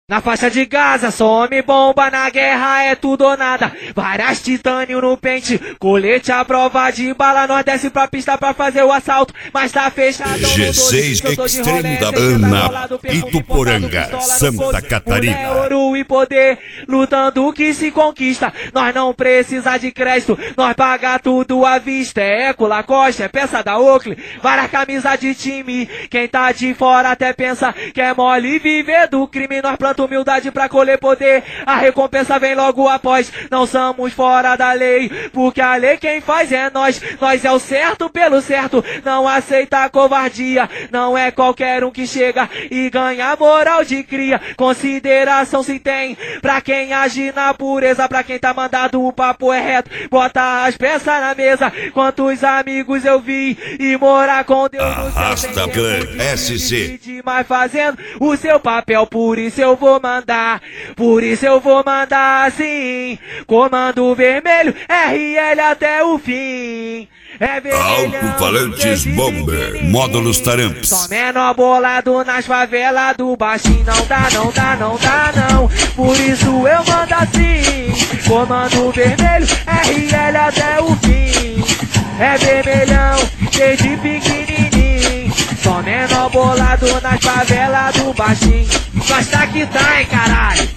Na faixa de Gaza, some bomba, na guerra é tudo ou nada. Várias titânio no pente, colete à prova de bala. Nós desce pra pista pra fazer o assalto, mas tá fechado. G6 Extremo da Ana, Ituporanga, Santa Catarina. É ouro e poder, lutando que se conquista. Nós não precisa de crédito, nós paga tudo à vista. É Eco, Lacoste, é peça da Oakley, várias camisas de time. Quem tá de fora até pensa que é mole viver do crime. Nós plantamos humildade pra colher poder, a recompensa vem logo após. Não somos fora da lei, porque a lei quem faz é nós. Nós é o certo pelo certo, não aceita a covardia. Não é qualquer um que chega e ganha moral de cria. Consideração se tem pra quem age na pureza, pra quem tá mandado o papo é reto. Bota as peças na mesa, quantos amigos eu vi e morar com Deus no céu. Arrasta Clã SC, mas fazendo o seu papel, por isso eu vou mandar, por isso eu vou mandar sim. Comando vermelho, RL até o fim. É Alto-falantes Bomber, módulos Taramps. Só menor bolado nas favelas do baixinho. Não dá, não dá, não dá não. Por isso eu mando assim. Comando vermelho, RL até o fim. É vermelhão, desde pequenininho. Só menor bolado nas favelas do baixinho. Nós tá que tá, hein, caralho.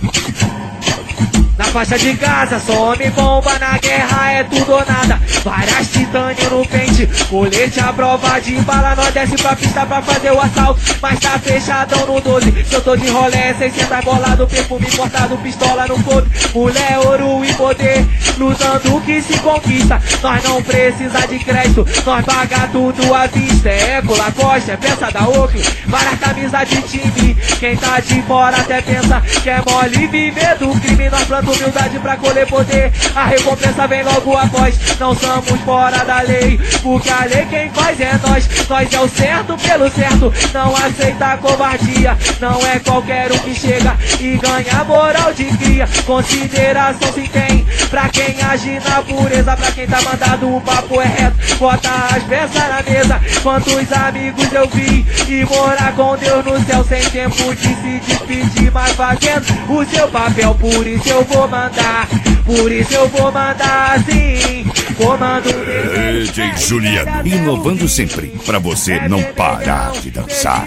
Na faixa de Gaza, some bomba, na guerra é tudo ou nada. Várias titânio no pente, colete à prova de bala. Nós desce pra pista pra fazer o assalto, mas tá fechadão no 12. Se eu tô de rolé, 600 bolado, perfume importado, pistola no couro. Mulher, ouro e poder, lutando que se conquista. Nós não precisa de crédito, nós paga tudo à vista. É Eco, Lacoste, é peça da Oakley, várias camisas de time. Quem tá de fora até pensa que é mole viver do crime. Nós plantamos humildade pra colher poder, a recompensa vem logo após. Não somos fora da lei, porque a lei quem faz é nós. Nós é o certo pelo certo, não aceita a covardia. Não é qualquer um que chega e ganha moral de cria. Consideração se tem pra quem age na pureza, pra quem tá mandado o papo é reto. Bota as peças na mesa, quantos amigos eu vi e morar com Deus no céu, sem tempo de se despedir, mas fazendo o seu papel. Por isso eu vou mandar, por isso eu vou mandar sim. Comando DJ Juliano, inovando sempre pra você não parar de dançar.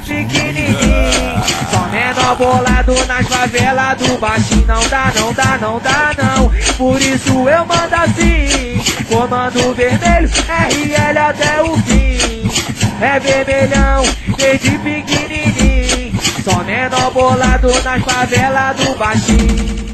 Só menor bolado nas favelas do baixinho. Não dá, não dá, não dá não. Por isso eu mando assim. Comando vermelho, RL até o fim. É vermelhão, desde pequenininho. Só menor bolado nas favelas do baixinho.